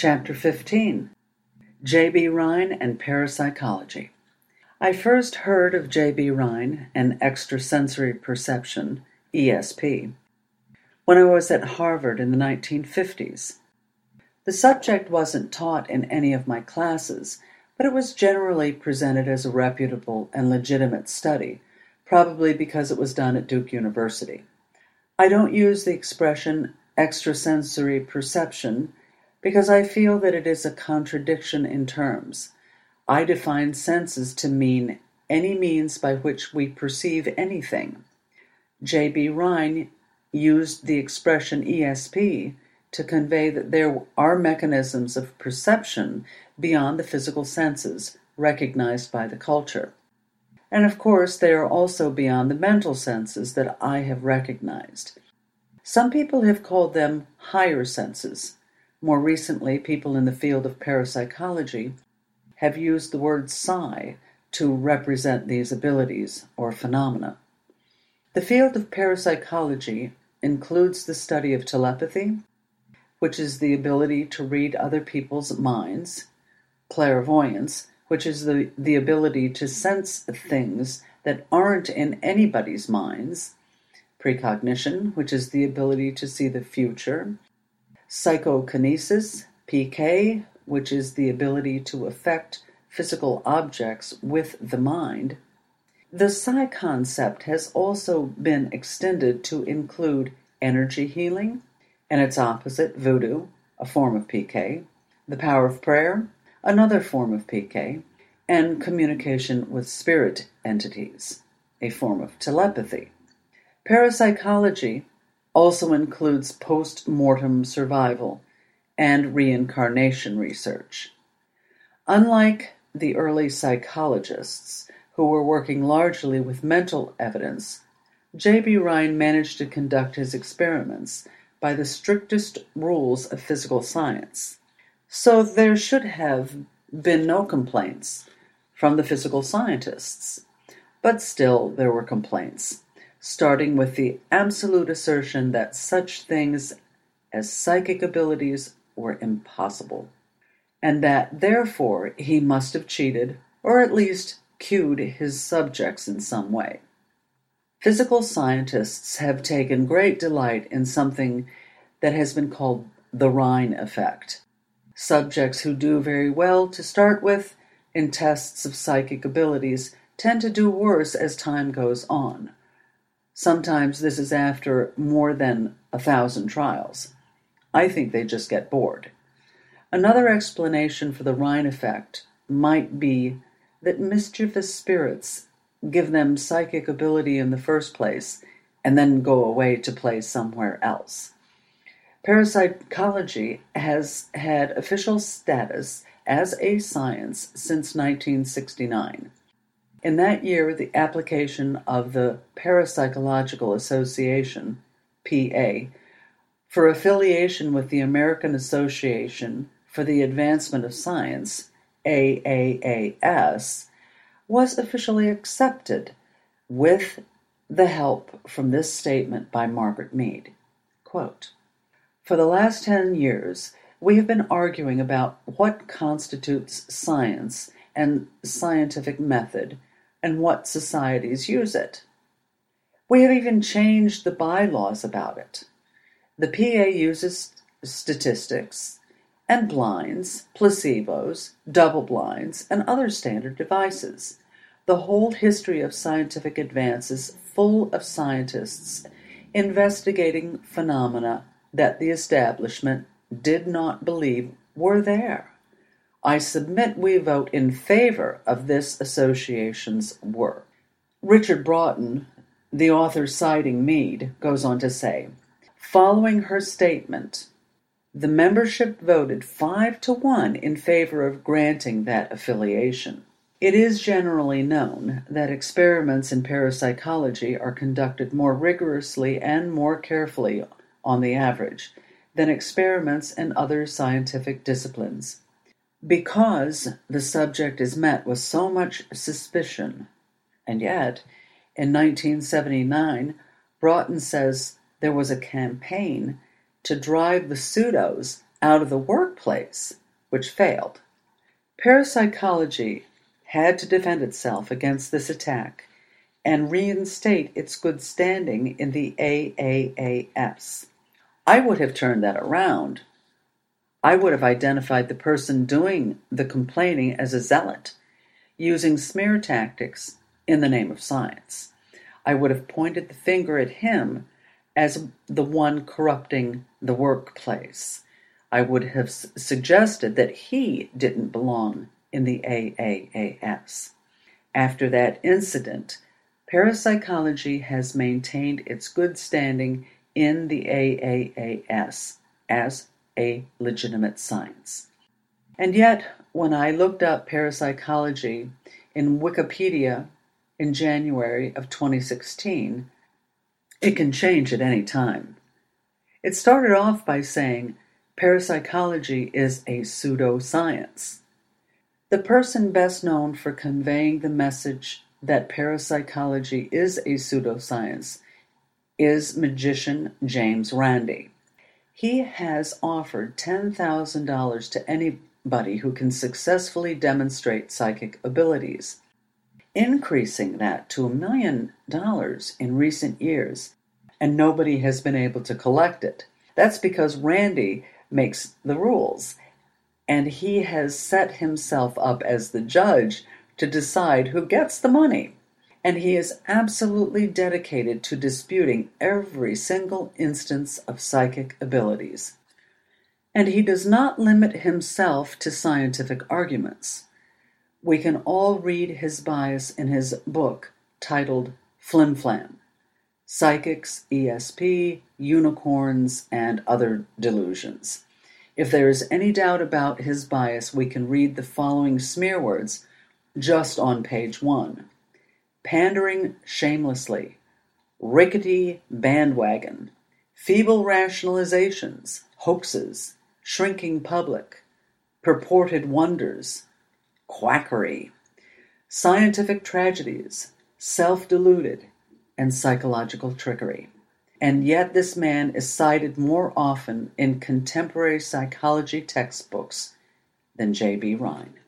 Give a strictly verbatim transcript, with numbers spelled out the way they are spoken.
Chapter fifteen. J B. Rhine and Parapsychology. I first heard of J B. Rhine and extrasensory perception, E S P, when I was at Harvard in the nineteen fifties. The subject wasn't taught in any of my classes, but it was generally presented as a reputable and legitimate study, probably because it was done at Duke University. I don't use the expression extrasensory perception because I feel that it is a contradiction in terms. I define senses to mean any means by which we perceive anything. J B. Rhine used the expression E S P to convey that there are mechanisms of perception beyond the physical senses recognized by the culture. And of course, they are also beyond the mental senses that I have recognized. Some people have called them higher senses. More recently, people in the field of parapsychology have used the word psi to represent these abilities or phenomena. The field of parapsychology includes the study of telepathy, which is the ability to read other people's minds, clairvoyance, which is the, the ability to sense things that aren't in anybody's minds, precognition, which is the ability to see the future, psychokinesis, P K, which is the ability to affect physical objects with the mind. The psi concept has also been extended to include energy healing, and its opposite, voodoo, a form of P K, the power of prayer, another form of P K, and communication with spirit entities, a form of telepathy. Parapsychology also includes post-mortem survival and reincarnation research. Unlike the early psychologists, who were working largely with mental evidence, J B. Rhine managed to conduct his experiments by the strictest rules of physical science. So there should have been no complaints from the physical scientists. But still there were complaints, starting with the absolute assertion that such things as psychic abilities were impossible, and that therefore he must have cheated, or at least cued his subjects in some way. Physical scientists have taken great delight in something that has been called the Rhine effect. Subjects who do very well to start with in tests of psychic abilities tend to do worse as time goes on. Sometimes this is after more than a thousand trials. I think they just get bored. Another explanation for the Rhine effect might be that mischievous spirits give them psychic ability in the first place and then go away to play somewhere else. Parapsychology has had official status as a science since nineteen sixty-nine. In that year, the application of the Parapsychological Association, P A, for affiliation with the American Association for the Advancement of Science, A A A S, was officially accepted with the help from this statement by Margaret Mead. Quote, "For the last ten years, we have been arguing about what constitutes science and scientific method and what societies use it. We have even changed the bylaws about it. The P A uses statistics and blinds, placebos, double blinds, and other standard devices. The whole history of scientific advance is full of scientists investigating phenomena that the establishment did not believe were there. I submit we vote in favor of this association's work." Richard Broughton, the author citing Mead, goes on to say, following her statement, the membership voted five to one in favor of granting that affiliation. It is generally known that experiments in parapsychology are conducted more rigorously and more carefully on the average than experiments in other scientific disciplines, because the subject is met with so much suspicion. And yet, in nineteen seventy-nine, Broughton says there was a campaign to drive the pseudos out of the workplace, which failed. Parapsychology had to defend itself against this attack and reinstate its good standing in the A A A S. I would have turned that around. I would have identified the person doing the complaining as a zealot, using smear tactics in the name of science. I would have pointed the finger at him as the one corrupting the workplace. I would have s- suggested that he didn't belong in the A A A S. After that incident, parapsychology has maintained its good standing in the A A A S as a legitimate science. And yet, when I looked up parapsychology in Wikipedia in January of twenty sixteen, it can change at any time. It started off by saying parapsychology is a pseudoscience. The person best known for conveying the message that parapsychology is a pseudoscience is magician James Randi. He has offered ten thousand dollars to anybody who can successfully demonstrate psychic abilities, increasing that to a million dollars in recent years, and nobody has been able to collect it. That's because Randi makes the rules, and he has set himself up as the judge to decide who gets the money. And he is absolutely dedicated to disputing every single instance of psychic abilities. And he does not limit himself to scientific arguments. We can all read his bias in his book titled Flim Flam: Psychics, E S P, Unicorns, and Other Delusions. If there is any doubt about his bias, we can read the following smear words just on page one. Pandering shamelessly, rickety bandwagon, feeble rationalizations, hoaxes, shrinking public, purported wonders, quackery, scientific tragedies, self-deluded, and psychological trickery. And yet this man is cited more often in contemporary psychology textbooks than J B. Rhine.